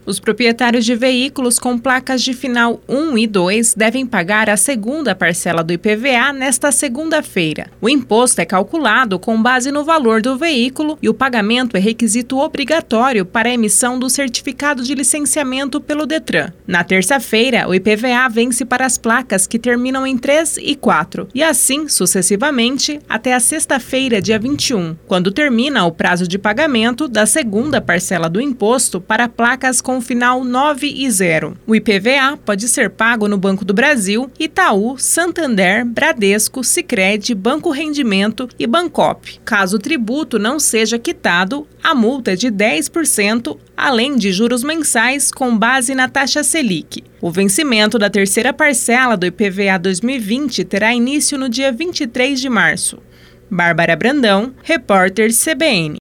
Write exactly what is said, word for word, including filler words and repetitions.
Os proprietários de veículos com placas de final um e dois devem pagar a segunda parcela do I P V A nesta segunda-feira. O imposto é calculado com base no valor do veículo e o pagamento é requisito obrigatório para a emissão do certificado de licenciamento pelo Detran. Na terça-feira, o I P V A vence para as placas que terminam em três e quatro e assim sucessivamente até a sexta-feira, dia vinte e um, quando termina o prazo de pagamento da segunda parcela do imposto para placas com final nove e zero. O I P V A pode ser pago no Banco do Brasil, Itaú, Santander, Bradesco, Sicredi, Banco Rendimento e Bancop. Caso o tributo não seja quitado, a multa é de dez por cento, além de juros mensais com base na taxa Selic. O vencimento da terceira parcela do I P V A dois mil e vinte terá início no dia vinte e três de março. Bárbara Brandão, repórter C B N.